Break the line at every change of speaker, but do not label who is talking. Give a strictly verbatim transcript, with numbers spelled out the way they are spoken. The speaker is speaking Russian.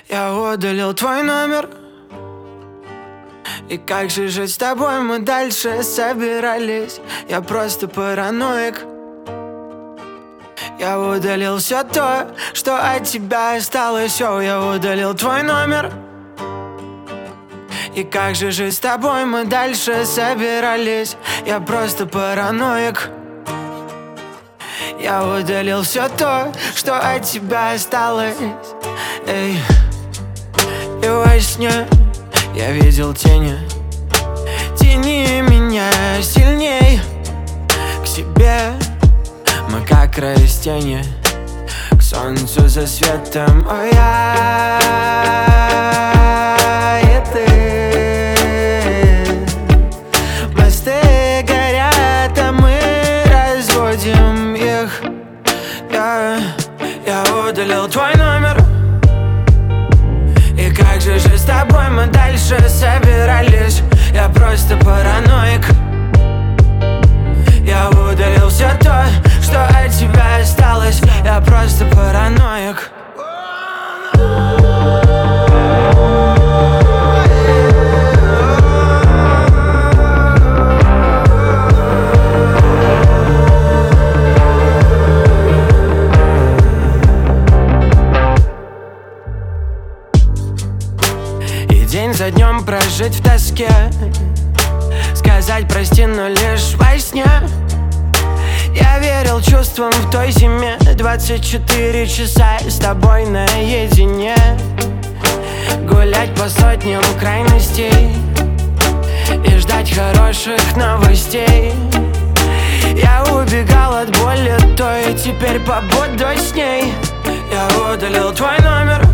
Я удалил твой номер. И как же жить с тобой мы дальше собирались? Я просто параноик. Я удалил все то, что от тебя осталось. Все, я удалил твой номер. И как же жить с тобой мы дальше собирались? Я просто параноик. Я удалил все то, что от тебя осталось. Эй. И во сне я видел тени. Тяни меня сильней к себе. Мы как растения к солнцу за светом. О, я и ты. Мосты горят, а мы разводим их. Я, я удалил твой номер. И как же жить с тобой мы дальше собирались? Я просто параноик. Я удалил все то, что от тебя осталось. Я просто параноик. И день за днем прожить в тоске, сказать прости, но лишь во сне. Я верил чувствам в той зиме. Двадцать четыре часа с тобой наедине. Гулять по сотням крайностей и ждать хороших новостей. Я убегал от боли той, теперь побуду с ней. Я удалил твой номер.